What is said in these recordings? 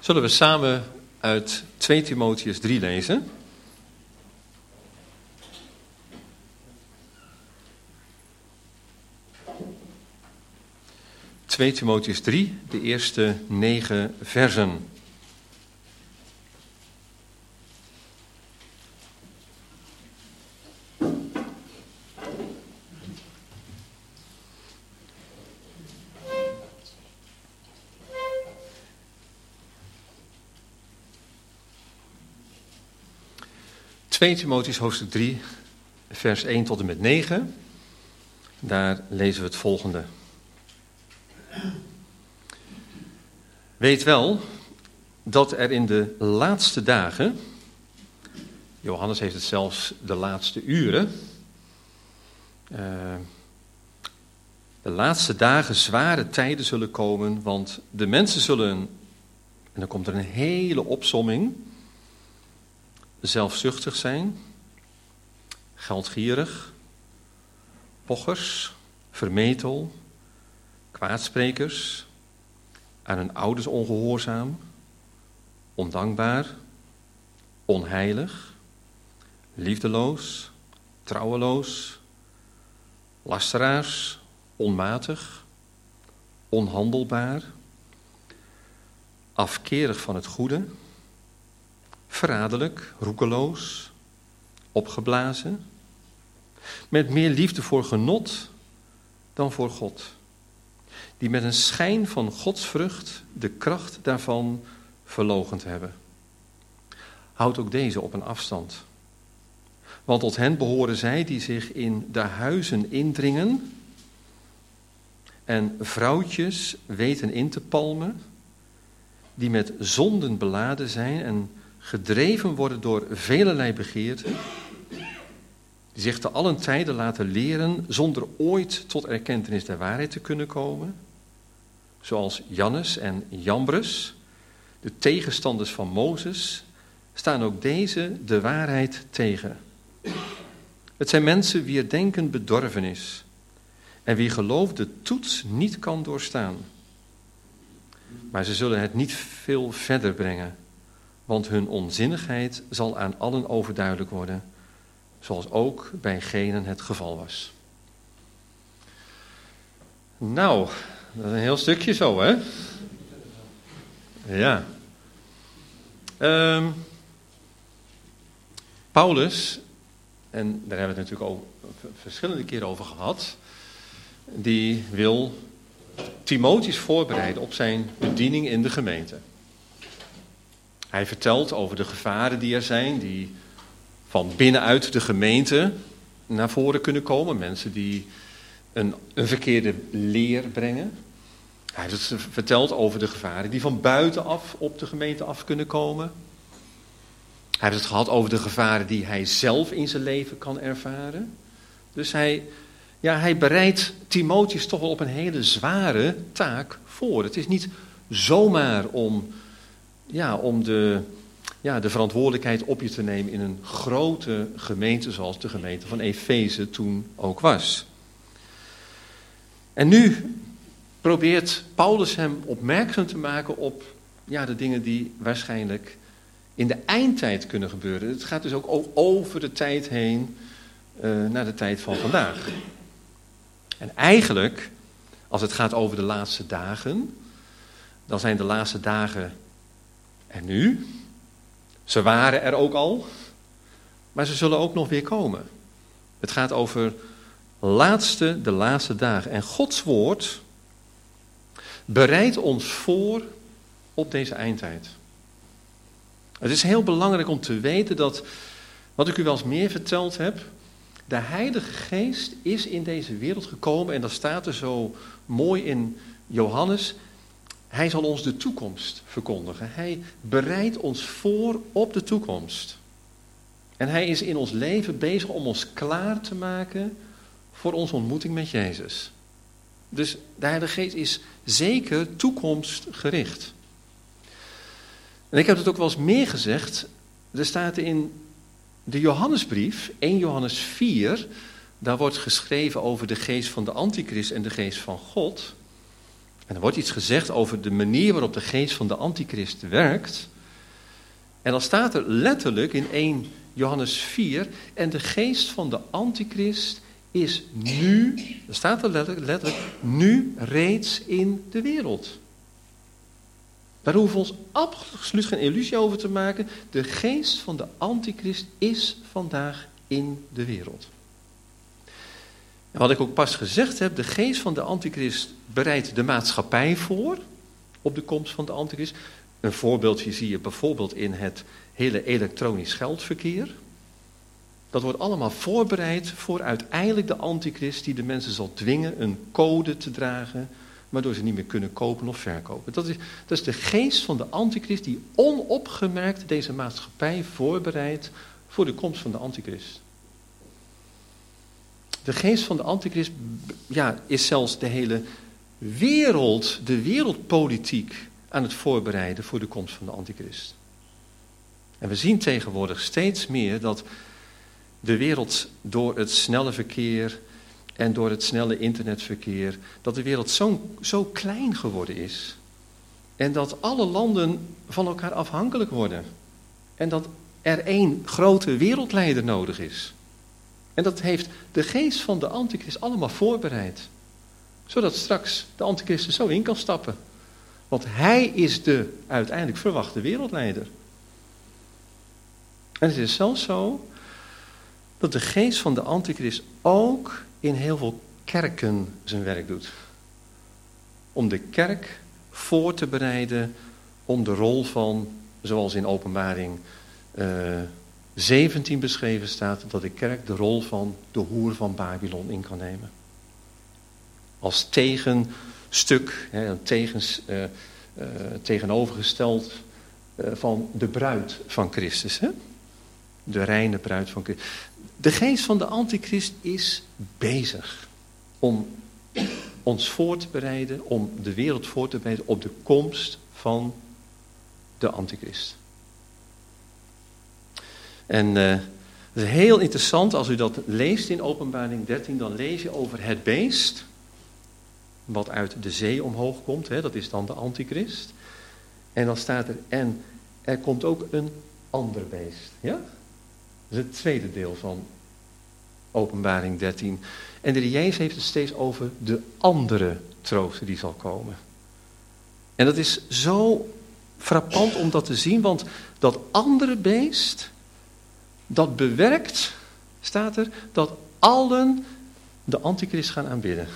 Zullen we samen uit 2 Timotheüs 3 lezen? ...2 Timotheüs 3, de eerste 9 versen. Timotheüs hoofdstuk 3, vers 1 tot en met 9. Daar lezen we het volgende. Weet wel dat er in de laatste dagen, Johannes heeft het zelfs de laatste uren, de laatste dagen zware tijden zullen komen, want de mensen zullen, en dan komt er een hele opsomming, zelfzuchtig zijn, geldgierig, pochers, vermetel, kwaadsprekers, aan hun ouders ongehoorzaam, ondankbaar, onheilig, liefdeloos, trouweloos, lasteraars, onmatig, onhandelbaar, afkerig van het goede, verraderlijk, roekeloos, opgeblazen, met meer liefde voor genot dan voor God, die met een schijn van godsvrucht de kracht daarvan verloochend hebben. Houd ook deze op een afstand. Want tot hen behoren zij die zich in de huizen indringen en vrouwtjes weten in te palmen, die met zonden beladen zijn en gedreven worden door velelei begeerten, die zich te allen tijden laten leren zonder ooit tot erkentenis der waarheid te kunnen komen, zoals Jannes en Jambres, de tegenstanders van Mozes, staan ook deze de waarheid tegen. Het zijn mensen wier denken bedorven is en wie geloof de toets niet kan doorstaan. Maar ze zullen het niet veel verder brengen, want hun onzinnigheid zal aan allen overduidelijk worden, zoals ook bij genen het geval was. Nou, dat is een heel stukje zo, hè? Ja. Paulus, en daar hebben we het natuurlijk al verschillende keren over gehad, die wil Timotheüs voorbereiden op zijn bediening in de gemeente. Hij vertelt over de gevaren die er zijn, die van binnenuit de gemeente naar voren kunnen komen. Mensen die een verkeerde leer brengen. Hij vertelt over de gevaren die van buitenaf op de gemeente af kunnen komen. Hij heeft het gehad over de gevaren die hij zelf in zijn leven kan ervaren. Dus hij bereidt Timotheüs toch wel op een hele zware taak voor. Het is niet zomaar om de verantwoordelijkheid op je te nemen in een grote gemeente zoals de gemeente van Efeze toen ook was. En nu probeert Paulus hem opmerkzaam te maken op de dingen die waarschijnlijk in de eindtijd kunnen gebeuren. Het gaat dus ook over de tijd heen naar de tijd van vandaag. En eigenlijk, als het gaat over de laatste dagen, dan zijn de laatste dagen er nu. Ze waren er ook al, maar ze zullen ook nog weer komen. Het gaat over de laatste dagen. En Gods woord bereidt ons voor op deze eindtijd. Het is heel belangrijk om te weten dat, wat ik u wel eens meer verteld heb, de Heilige Geest is in deze wereld gekomen en dat staat er zo mooi in Johannes. Hij zal ons de toekomst verkondigen. Hij bereidt ons voor op de toekomst. En hij is in ons leven bezig om ons klaar te maken voor onze ontmoeting met Jezus. Dus de Heilige Geest is zeker toekomstgericht. En ik heb het ook wel eens meer gezegd. Er staat in de Johannesbrief, 1 Johannes 4, daar wordt geschreven over de geest van de antichrist en de geest van God. En er wordt iets gezegd over de manier waarop de geest van de antichrist werkt. En dan staat er letterlijk in 1 Johannes 4, en de geest van de antichrist is nu, er staat er letterlijk, nu reeds in de wereld. Daar hoeven we ons absoluut geen illusie over te maken. De geest van de antichrist is vandaag in de wereld. En wat ik ook pas gezegd heb, de geest van de antichrist bereidt de maatschappij voor op de komst van de antichrist. Een voorbeeldje zie je bijvoorbeeld in het hele elektronisch geldverkeer. Dat wordt allemaal voorbereid voor uiteindelijk de antichrist die de mensen zal dwingen een code te dragen, waardoor ze niet meer kunnen kopen of verkopen. Dat is de geest van de antichrist die onopgemerkt deze maatschappij voorbereidt voor de komst van de antichrist. De geest van de antichrist is zelfs de hele wereld, de wereldpolitiek aan het voorbereiden voor de komst van de antichrist. En we zien tegenwoordig steeds meer dat de wereld door het snelle verkeer en door het snelle internetverkeer, dat de wereld zo klein geworden is. En dat alle landen van elkaar afhankelijk worden. En dat er één grote wereldleider nodig is. En dat heeft de geest van de antichrist allemaal voorbereid. Zodat straks de antichrist er zo in kan stappen. Want hij is de uiteindelijk verwachte wereldleider. En het is zelfs zo dat de geest van de antichrist ook in heel veel kerken zijn werk doet. Om de kerk voor te bereiden om de rol van, zoals in Openbaring 17 beschreven staat, dat de kerk de rol van de hoer van Babylon in kan nemen. Als tegenstuk, tegenovergesteld van de bruid van Christus. Hè? De reine bruid van Christus. De geest van de antichrist is bezig om ons voor te bereiden, om de wereld voor te bereiden op de komst van de antichrist. En het is heel interessant, als u dat leest in Openbaring 13, dan lees je over het beest, wat uit de zee omhoog komt, hè, dat is dan de antichrist. En dan staat er, en er komt ook een ander beest. Ja? Dat is het tweede deel van Openbaring 13. En de Jezus heeft het steeds over de andere trooster die zal komen. En dat is zo frappant om dat te zien, want dat andere beest, dat bewerkt, staat er, dat allen de antichrist gaan aanbidden.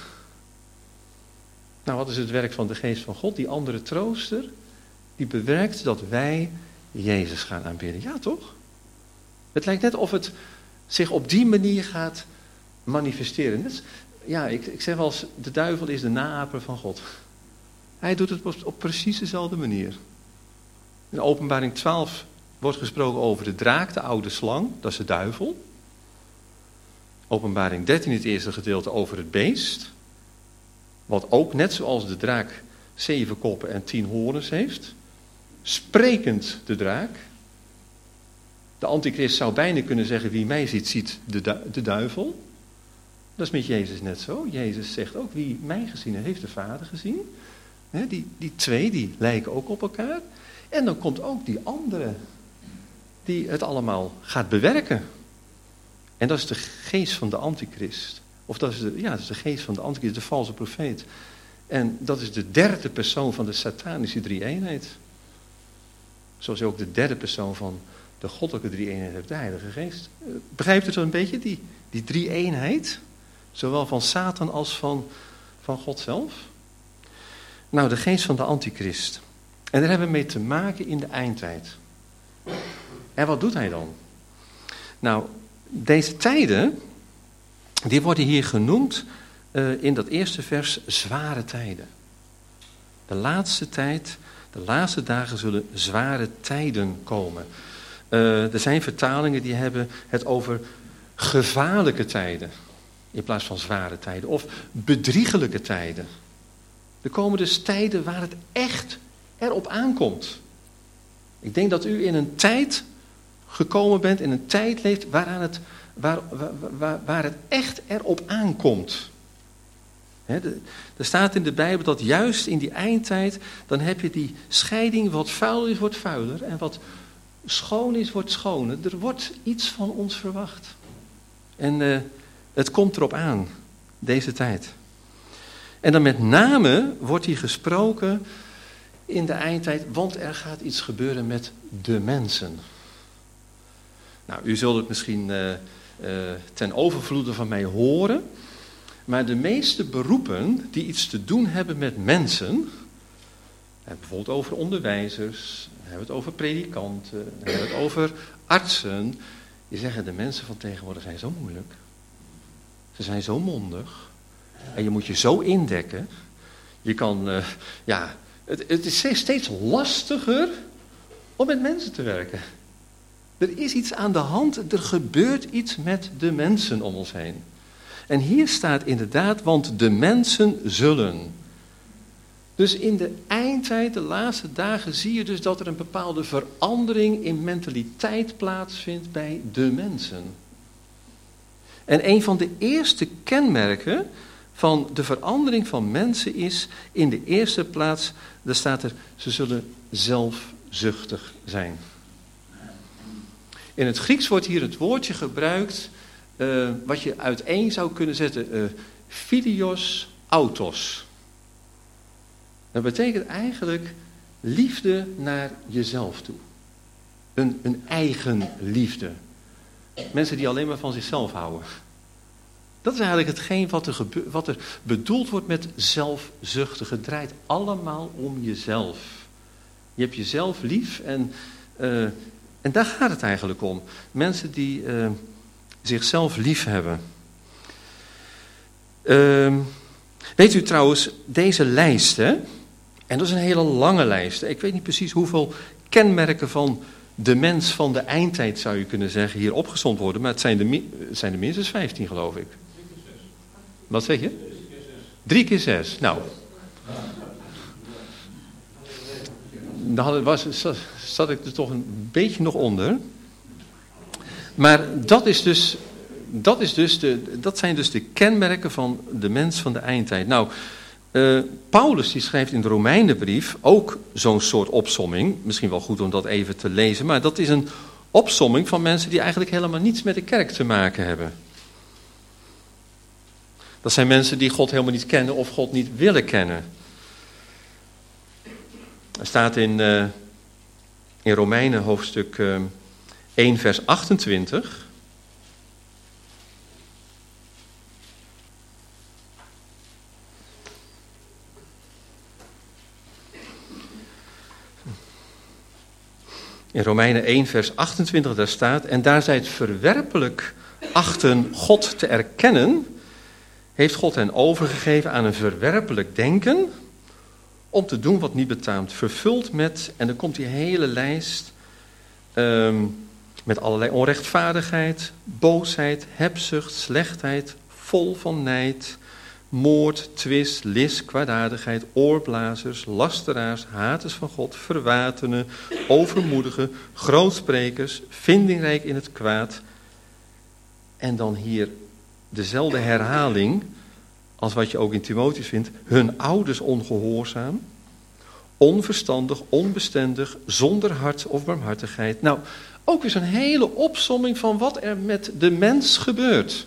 Nou, wat is het werk van de geest van God? Die andere trooster, die bewerkt dat wij Jezus gaan aanbidden. Ja, toch? Het lijkt net of het zich op die manier gaat manifesteren. Ja, ik zeg wel eens, de duivel is de naaper van God. Hij doet het op precies dezelfde manier. In Openbaring 12 wordt gesproken over de draak, de oude slang, dat is de duivel. Openbaring 13, het eerste gedeelte, over het beest. Wat ook, net zoals de draak, 7 koppen en 10 horens heeft. Sprekend de draak. De antichrist zou bijna kunnen zeggen, wie mij ziet, ziet de duivel. Dat is met Jezus net zo. Jezus zegt ook, wie mij gezien heeft, heeft de Vader gezien. Die twee, die lijken ook op elkaar. En dan komt ook die andere, die het allemaal gaat bewerken. En dat is de geest van de antichrist. Of dat is de geest van de antichrist, de valse profeet. En dat is de derde persoon van de satanische drie-eenheid. Zoals je ook de derde persoon van de goddelijke drie-eenheid hebt, de Heilige Geest. Begrijpt u zo een beetje, die drie-eenheid? Zowel van Satan als van God zelf? Nou, de geest van de antichrist. En daar hebben we mee te maken in de eindtijd. En wat doet hij dan? Nou, deze tijden, die worden hier genoemd in dat eerste vers zware tijden. De laatste tijd, de laatste dagen zullen zware tijden komen. Er zijn vertalingen die hebben het over gevaarlijke tijden in plaats van zware tijden. Of bedriegelijke tijden. Er komen dus tijden waar het echt erop aankomt. Ik denk dat u in een tijd gekomen bent, in een tijd leeft waar het echt erop aankomt. Er staat in de Bijbel dat juist in die eindtijd, dan heb je die scheiding, wat vuil is, wordt vuiler. En wat schoon is, wordt schoner. Er wordt iets van ons verwacht. En het komt erop aan, deze tijd. En dan met name wordt hier gesproken in de eindtijd, want er gaat iets gebeuren met de mensen. Nou, u zult het misschien ten overvloede van mij horen, maar de meeste beroepen die iets te doen hebben met mensen, bijvoorbeeld over onderwijzers, we hebben het over predikanten, we hebben het over artsen, die zeggen de mensen van tegenwoordig zijn zo moeilijk. Ze zijn zo mondig. En je moet je zo indekken. Je kan, het is steeds lastiger om met mensen te werken. Er is iets aan de hand, er gebeurt iets met de mensen om ons heen. En hier staat inderdaad, want de mensen zullen. Dus in de eindtijd, de laatste dagen, zie je dus dat er een bepaalde verandering in mentaliteit plaatsvindt bij de mensen. En een van de eerste kenmerken van de verandering van mensen is, in de eerste plaats, daar staat er, ze zullen zelfzuchtig zijn. In het Grieks wordt hier het woordje gebruikt, wat je uiteen zou kunnen zetten, philios autos. Dat betekent eigenlijk liefde naar jezelf toe. Een eigen liefde. Mensen die alleen maar van zichzelf houden. Dat is eigenlijk hetgeen wat er bedoeld wordt met zelfzuchtig. Het draait allemaal om jezelf. Je hebt jezelf lief en daar gaat het eigenlijk om. Mensen die zichzelf lief hebben. Weet u trouwens, deze lijst, hè? En dat is een hele lange lijst. Ik weet niet precies hoeveel kenmerken van de mens van de eindtijd, zou je kunnen zeggen, hier opgesomd worden. Maar het zijn er minstens 15, geloof ik. Wat zeg je? 3 keer 6. Nou. Dan zat ik er toch een beetje nog onder. Maar dat zijn dus de kenmerken van de mens van de eindtijd. Nou, Paulus die schrijft in de Romeinenbrief ook zo'n soort opsomming. Misschien wel goed om dat even te lezen. Maar dat is een opsomming van mensen die eigenlijk helemaal niets met de kerk te maken hebben. Dat zijn mensen die God helemaal niet kennen of God niet willen kennen. Er staat in Romeinen hoofdstuk 1 vers 28... In Romeinen 1 vers 28 daar staat, en daar zij het verwerpelijk achten God te erkennen, heeft God hen overgegeven aan een verwerpelijk denken, om te doen wat niet betaamt. Vervuld met, en dan komt die hele lijst, met allerlei onrechtvaardigheid, boosheid, hebzucht, slechtheid, vol van nijd, moord, twist, lis, kwaadaardigheid, oorblazers, lasteraars, haters van God, verwatenen, overmoedigen, grootsprekers, vindingrijk in het kwaad. En dan hier dezelfde herhaling als wat je ook in Timotheus vindt, hun ouders ongehoorzaam, onverstandig, onbestendig, zonder hart of barmhartigheid. Nou, ook weer zo'n hele opsomming van wat er met de mens gebeurt.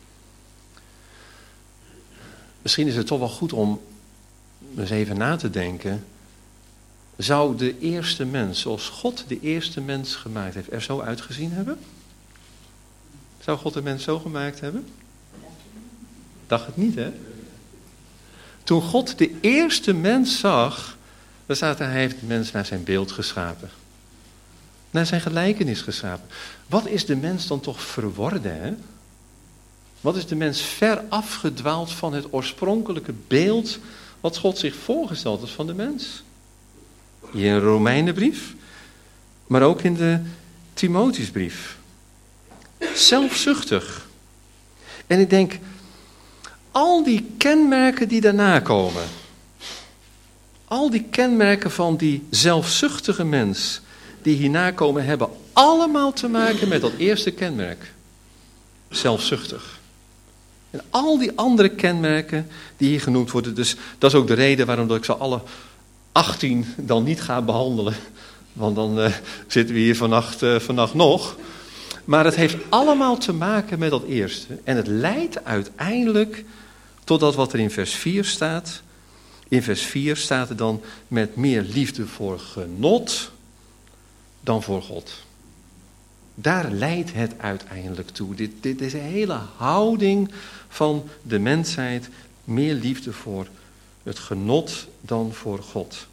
Misschien is het toch wel goed om eens even na te denken. Zou de eerste mens, zoals God de eerste mens gemaakt heeft, er zo uitgezien hebben? Zou God de mens zo gemaakt hebben? Dacht het niet, hè? Toen God de eerste mens zag, dan staat er, hij heeft de mens naar zijn beeld geschapen. Naar zijn gelijkenis geschapen. Wat is de mens dan toch verworden, hè? Wat is de mens ver afgedwaald van het oorspronkelijke beeld wat God zich voorgesteld heeft van de mens? Hier in de Romeinenbrief, maar ook in de Timotheusbrief. Zelfzuchtig. En ik denk, al die kenmerken die daarna komen, al die kenmerken van die zelfzuchtige mens die hierna komen, hebben allemaal te maken met dat eerste kenmerk. Zelfzuchtig. En al die andere kenmerken die hier genoemd worden. Dus dat is ook de reden waarom ik ze alle 18 dan niet ga behandelen. Want dan zitten we hier vannacht nog. Maar het heeft allemaal te maken met dat eerste. En het leidt uiteindelijk tot dat wat er in vers 4 staat. In vers 4 staat er dan met meer liefde voor genot dan voor God. Daar leidt het uiteindelijk toe. Dit is een hele houding van de mensheid. Meer liefde voor het genot dan voor God.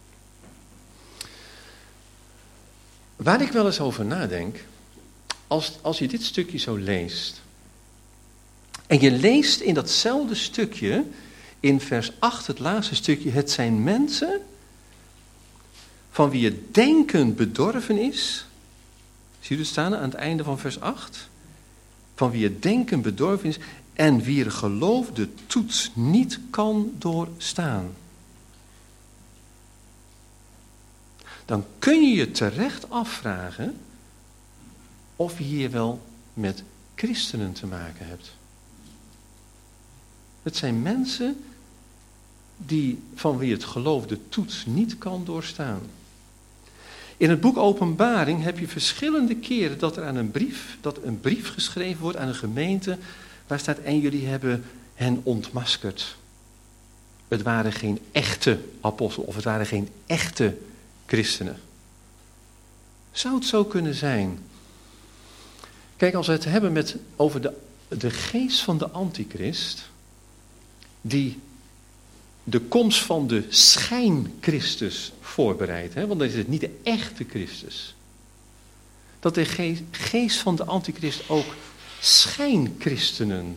Waar ik wel eens over nadenk, als je dit stukje zo leest. En je leest in datzelfde stukje, in vers 8, het laatste stukje, het zijn mensen van wie het denken bedorven is. Zie je het staan aan het einde van vers 8? Van wie het denken bedorven is en wie er geloof de toets niet kan doorstaan. Dan kun je je terecht afvragen of je hier wel met christenen te maken hebt. Het zijn mensen van wie het geloof de toets niet kan doorstaan. In het boek Openbaring heb je verschillende keren dat er een brief geschreven wordt aan een gemeente waar staat: en jullie hebben hen ontmaskerd. Het waren geen echte apostelen of het waren geen echte christenen. Zou het zo kunnen zijn? Kijk, als we het hebben over de geest van de antichrist, die de komst van de schijn-Christus voorbereidt, want dan is het niet de echte Christus. Dat de geest van de antichrist ook schijnchristenen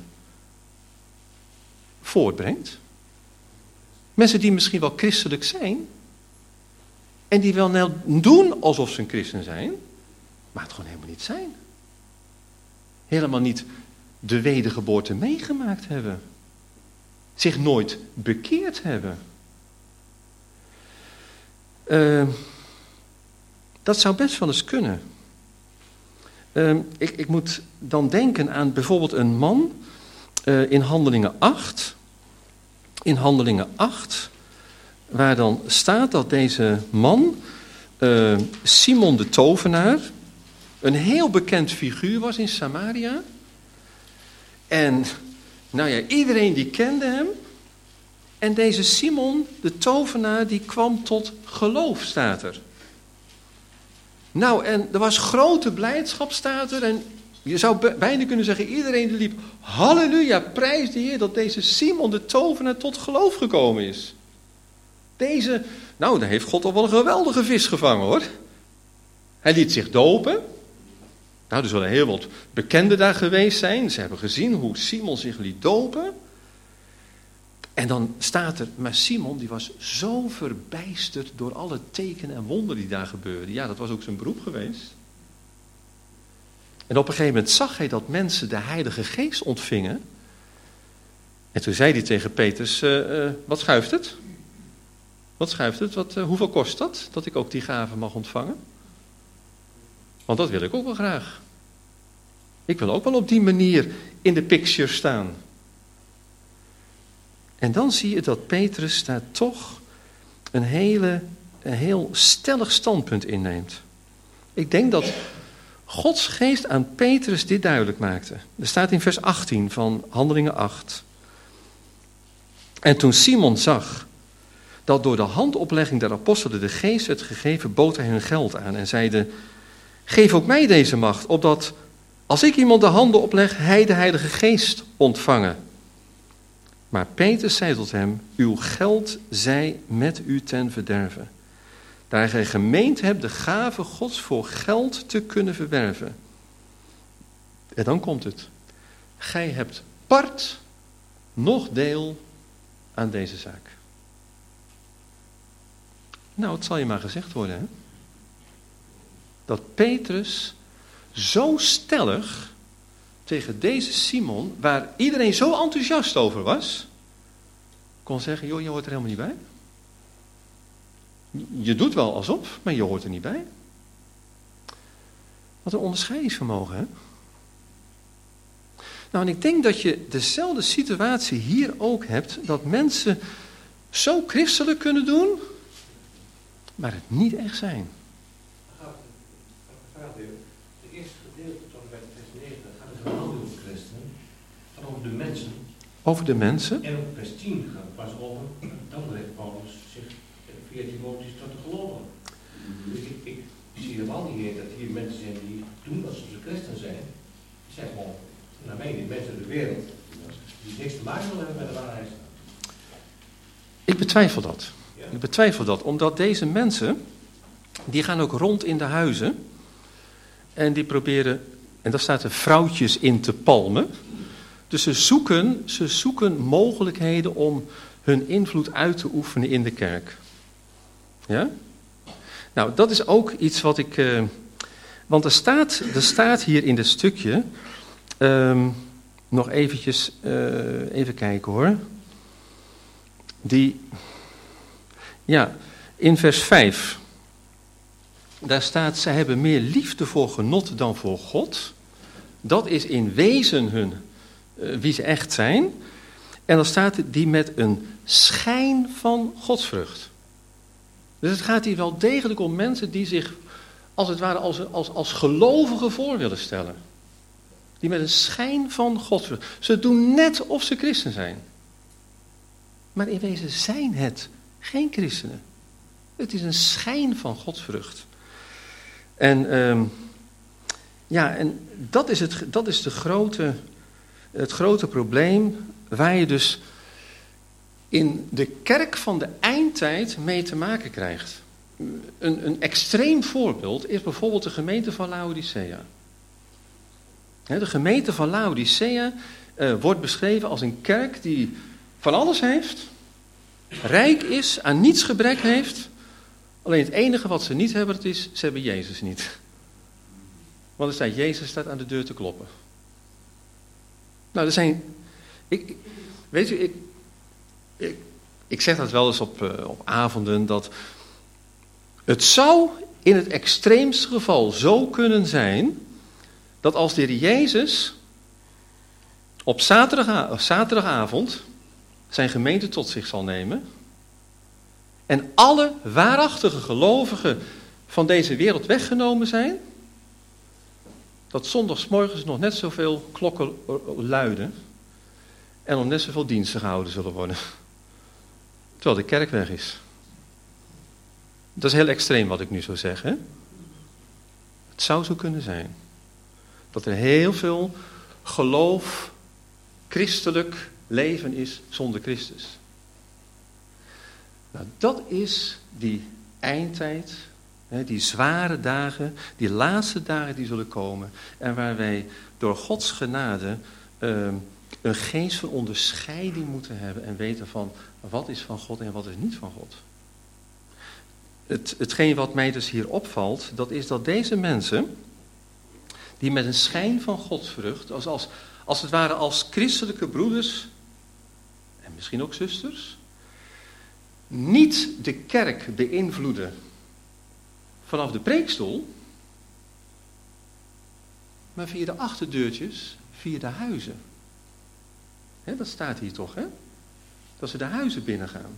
voortbrengt. Mensen die misschien wel christelijk zijn en die wel doen alsof ze een christen zijn, maar het gewoon helemaal niet zijn. Helemaal niet de wedergeboorte meegemaakt hebben. Zich nooit bekeerd hebben. Dat zou best wel eens kunnen. Ik moet dan denken aan bijvoorbeeld een man in Handelingen 8. In Handelingen 8, waar dan staat dat deze man, Simon de tovenaar, een heel bekend figuur was in Samaria. En iedereen die kende hem. En deze Simon, de tovenaar, die kwam tot geloof, staat er. En er was grote blijdschap, staat er. En je zou bijna kunnen zeggen, iedereen die liep, halleluja, prijs de Heer dat deze Simon, de tovenaar, tot geloof gekomen is. Daar heeft God al wel een geweldige vis gevangen, hoor. Hij liet zich dopen. Er zullen heel wat bekenden daar geweest zijn. Ze hebben gezien hoe Simon zich liet dopen. En dan staat er, maar Simon die was zo verbijsterd door alle tekenen en wonderen die daar gebeurden. Ja, dat was ook zijn beroep geweest. En op een gegeven moment zag hij dat mensen de Heilige Geest ontvingen. En toen zei hij tegen Petrus, wat schuift het? Wat schuift het? Hoeveel kost dat ik ook die gave mag ontvangen? Want dat wil ik ook wel graag. Ik wil ook wel op die manier in de picture staan. En dan zie je dat Petrus daar toch een heel stellig standpunt inneemt. Ik denk dat Gods geest aan Petrus dit duidelijk maakte. Er staat in vers 18 van Handelingen 8. En toen Simon zag dat door de handoplegging der apostelen de geest werd gegeven, bood hij hun geld aan en zeide: geef ook mij deze macht, opdat als ik iemand de handen opleg, hij de Heilige Geest ontvangen. Maar Petrus zei tot hem: uw geld zij met u ten verderve. Daar gij gemeend hebt de gave Gods voor geld te kunnen verwerven. En dan komt het. Gij hebt part noch deel aan deze zaak. Het zal je maar gezegd worden, hè? Dat Petrus zo stellig tegen deze Simon, waar iedereen zo enthousiast over was, kon zeggen: joh, je hoort er helemaal niet bij. Je doet wel alsof, maar je hoort er niet bij. Wat een onderscheidingsvermogen, hè? Nou, en ik denk dat je dezelfde situatie hier ook hebt, dat mensen zo christelijk kunnen doen, maar het niet echt zijn. De eerste gedeelte tot bij vers 9 gaat het helemaal niet over christenen. Het gaat over de mensen. Over de mensen. En op vers 10 gaat het pas over, dan brengt Paulus zich via Timotheus tot de gelovigen. Dus ik zie helemaal niet dat hier mensen zijn die doen alsof ze christen zijn. Die zijn gewoon, naar mij, die mensen in de wereld, die niks te maken willen hebben met de waarheid. Ik betwijfel dat. Ja. Ik betwijfel dat, omdat deze mensen, die gaan ook rond in de huizen en die proberen, en daar staat er vrouwtjes in te palmen. Dus ze zoeken mogelijkheden om hun invloed uit te oefenen in de kerk. Ja? Nou, dat is ook iets wat ik, want er staat hier in dit stukje, nog eventjes, even kijken hoor. In vers 5, daar staat, zij hebben meer liefde voor genot dan voor God. Dat is in wezen wie ze echt zijn. En dan staat er, die met een schijn van godsvrucht. Dus het gaat hier wel degelijk om mensen die zich, als het ware, als gelovigen voor willen stellen. Die met een schijn van godsvrucht. Ze doen net of ze christen zijn. Maar in wezen zijn het geen christenen. Het is een schijn van godsvrucht. En dat is het grote probleem waar je dus in de kerk van de eindtijd mee te maken krijgt. Een extreem voorbeeld is bijvoorbeeld de gemeente van Laodicea. De gemeente van Laodicea wordt beschreven als een kerk die van alles heeft, rijk is, aan niets gebrek heeft. Alleen het enige wat ze niet hebben, ze hebben Jezus niet. Want er staat, Jezus staat aan de deur te kloppen. Nou, ik zeg dat wel eens op avonden, dat het zou in het extreemste geval zo kunnen zijn, dat als de Heer Jezus op zaterdagavond zijn gemeente tot zich zal nemen en alle waarachtige gelovigen van deze wereld weggenomen zijn, dat zondagsmorgens nog net zoveel klokken luiden en nog net zoveel diensten gehouden zullen worden. Terwijl de kerk weg is. Dat is heel extreem wat ik nu zo zeg, hè? Het zou zo kunnen zijn. Dat er heel veel geloof, christelijk leven is zonder Christus. Nou, dat is die eindtijd, die zware dagen, die laatste dagen die zullen komen. En waar wij door Gods genade een geest van onderscheiding moeten hebben en weten van wat is van God en wat is niet van God. Hetgeen wat mij dus hier opvalt, dat is dat deze mensen, die met een schijn van godsvrucht, als het ware als christelijke broeders, en misschien ook zusters, niet de kerk beïnvloeden vanaf de preekstoel, maar via de achterdeurtjes, via de huizen. Dat staat hier toch, hè? Dat ze de huizen binnengaan.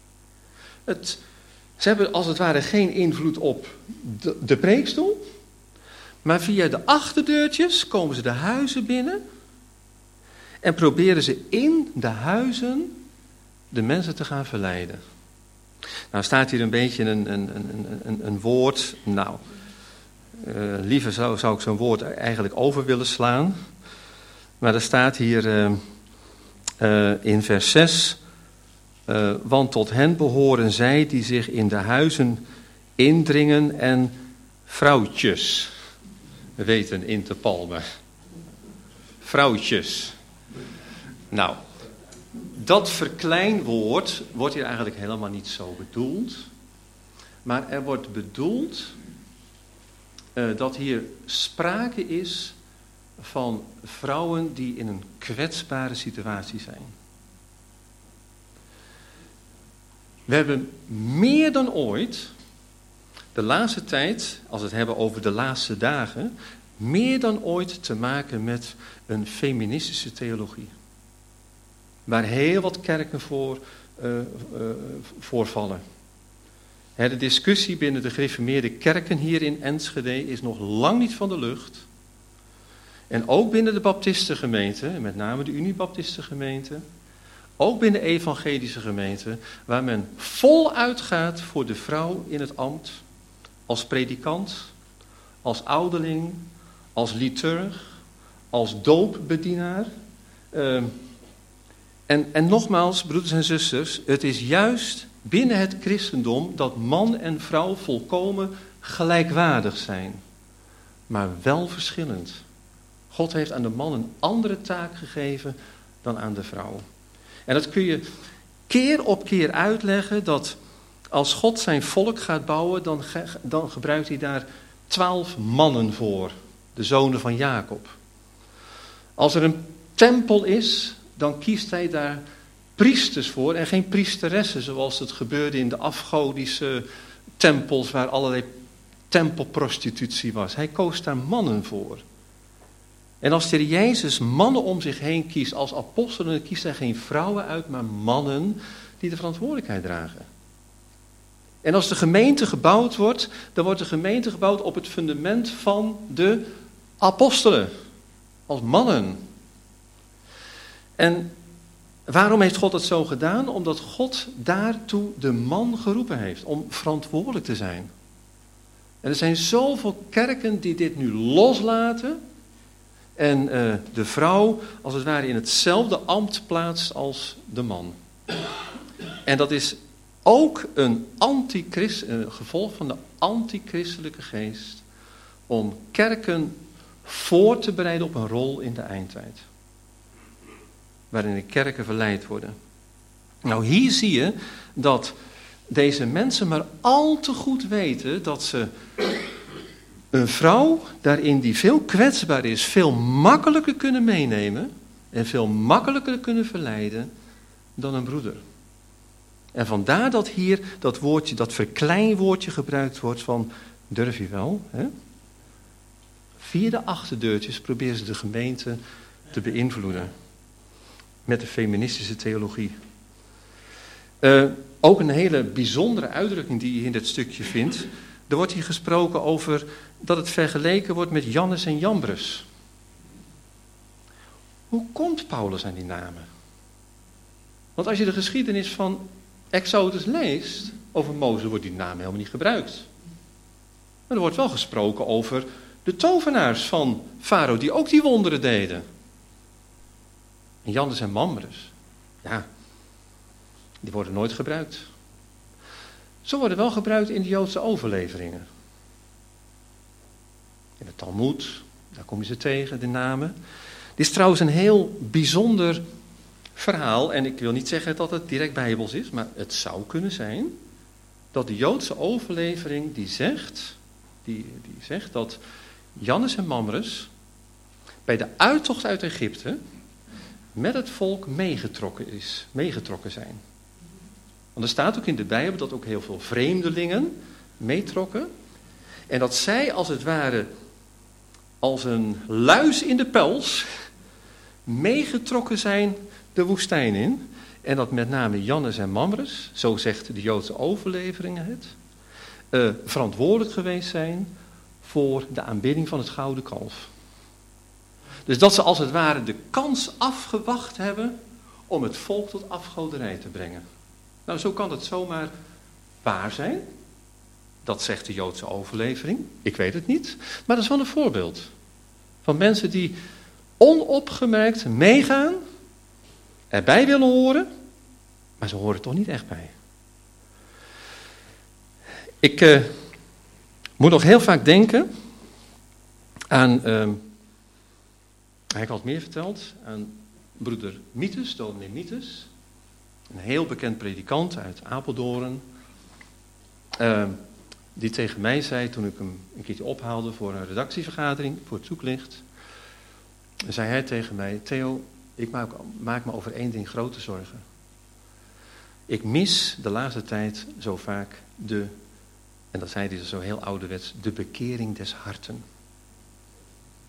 Ze hebben als het ware geen invloed op de preekstoel, maar via de achterdeurtjes komen ze de huizen binnen en proberen ze in de huizen de mensen te gaan verleiden. Nou staat hier een beetje een woord, liever zou ik zo'n woord eigenlijk over willen slaan, maar er staat hier in vers 6, want tot hen behoren zij die zich in de huizen indringen en vrouwtjes weten in te palmen. Vrouwtjes. Nou, dat verkleinwoord wordt hier eigenlijk helemaal niet zo bedoeld. Maar er wordt bedoeld dat hier sprake is van vrouwen die in een kwetsbare situatie zijn. We hebben meer dan ooit, de laatste tijd, als we het hebben over de laatste dagen, meer dan ooit te maken met een feministische theologie. Waar heel wat kerken voor vallen. De discussie binnen de gereformeerde kerken hier in Enschede is nog lang niet van de lucht. En ook binnen de baptistengemeente, met name de Unibaptistengemeente, ook binnen evangelische gemeenten, waar men voluit gaat voor de vrouw in het ambt, als predikant, als ouderling, als liturg, als doopbedienaar. En nogmaals, broeders en zusters, het is juist binnen het christendom dat man en vrouw volkomen gelijkwaardig zijn, maar wel verschillend. God heeft aan de man een andere taak gegeven dan aan de vrouw. En dat kun je keer op keer uitleggen, dat als God zijn volk gaat bouwen, dan gebruikt hij daar 12 mannen voor, de zonen van Jacob. Als er een tempel is, dan kiest hij daar priesters voor en geen priesteressen, zoals het gebeurde in de afgodische tempels, waar allerlei tempelprostitutie was. Hij koos daar mannen voor. En als de Heer Jezus mannen om zich heen kiest als apostelen, dan kiest hij geen vrouwen uit, maar mannen die de verantwoordelijkheid dragen. En als de gemeente gebouwd wordt, dan wordt de gemeente gebouwd op het fundament van de apostelen, als mannen. En waarom heeft God het zo gedaan? Omdat God daartoe de man geroepen heeft, om verantwoordelijk te zijn. En er zijn zoveel kerken die dit nu loslaten en de vrouw als het ware in hetzelfde ambt plaatst als de man. En dat is ook een gevolg van de antichristelijke geest om kerken voor te bereiden op een rol in de eindtijd. Waarin de kerken verleid worden. Nou, hier zie je dat deze mensen maar al te goed weten dat ze een vrouw daarin die veel kwetsbaar is, veel makkelijker kunnen meenemen en veel makkelijker kunnen verleiden dan een broeder. En vandaar dat hier dat woordje, dat verkleinwoordje gebruikt wordt van, durf je wel, hè? Via de achterdeurtjes proberen ze de gemeente te beïnvloeden. Met de feministische theologie. Ook een hele bijzondere uitdrukking die je in dit stukje vindt. Er wordt hier gesproken over dat het vergeleken wordt met Jannes en Jambres. Hoe komt Paulus aan die namen? Want als je de geschiedenis van Exodus leest, over Mozes wordt die naam helemaal niet gebruikt. Maar er wordt wel gesproken over de tovenaars van Farao, die ook die wonderen deden. En Jannes en Jambres, ja, die worden nooit gebruikt. Ze worden wel gebruikt in de Joodse overleveringen. In de Talmoed, daar kom je ze tegen, de namen. Dit is trouwens een heel bijzonder verhaal. En ik wil niet zeggen dat het direct bijbels is, maar het zou kunnen zijn dat de Joodse overlevering die zegt dat Jannes en Jambres bij de uittocht uit Egypte met het volk meegetrokken zijn. Want er staat ook in de Bijbel dat ook heel veel vreemdelingen meetrokken. En dat zij als het ware als een luis in de pels meegetrokken zijn de woestijn in. En dat met name Jannes en Jambres, zo zegt de Joodse overleveringen het, verantwoordelijk geweest zijn voor de aanbidding van het gouden kalf. Dus dat ze als het ware de kans afgewacht hebben om het volk tot afgoderij te brengen. Nou, zo kan het zomaar waar zijn. Dat zegt de Joodse overlevering. Ik weet het niet. Maar dat is wel een voorbeeld. Van mensen die onopgemerkt meegaan, erbij willen horen, maar ze horen er toch niet echt bij. Ik moet nog heel vaak denken aan, hij had wat meer verteld, aan broeder Mietes, dominee Mietes. Een heel bekend predikant uit Apeldoorn. Die tegen mij zei, toen ik hem een keertje ophaalde voor een redactievergadering, voor het zoeklicht. Zei hij tegen mij, Theo, ik maak me over één ding grote zorgen. Ik mis de laatste tijd zo vaak en dat zei hij zo heel ouderwets, de bekering des harten.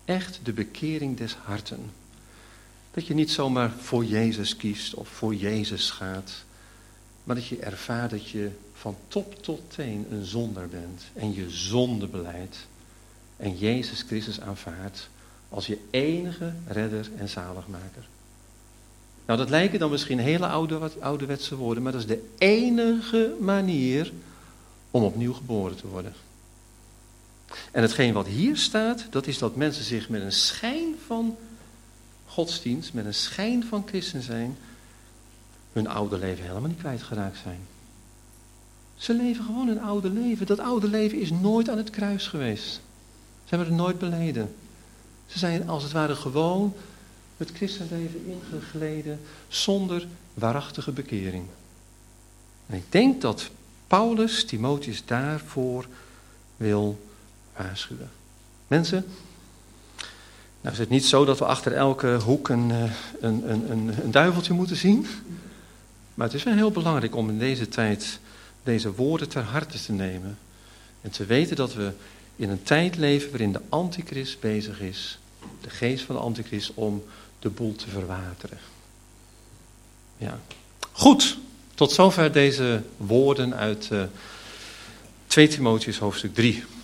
Echt de bekering des harten. Dat je niet zomaar voor Jezus kiest of voor Jezus gaat. Maar dat je ervaart dat je van top tot teen een zondaar bent. En je zonde beleidt. En Jezus Christus aanvaardt als je enige redder en zaligmaker. Nou, dat lijken dan misschien hele ouderwetse woorden. Maar dat is de enige manier om opnieuw geboren te worden. En hetgeen wat hier staat, dat is dat mensen zich met een schijn van godsdienst, met een schijn van christen zijn, hun oude leven helemaal niet kwijtgeraakt zijn. Ze leven gewoon een oude leven. Dat oude leven is nooit aan het kruis geweest. Ze hebben het nooit beleden. Ze zijn als het ware gewoon het christenleven ingegleden zonder waarachtige bekering. En ik denk dat Paulus Timotheus daarvoor wil waarschuwen. Mensen, nou is het niet zo dat we achter elke hoek een duiveltje moeten zien. Maar het is wel heel belangrijk om in deze tijd deze woorden ter harte te nemen. En te weten dat we in een tijd leven waarin de antichrist bezig is. De geest van de antichrist om de boel te verwateren. Ja. Goed, tot zover deze woorden uit 2 Timotheus hoofdstuk 3.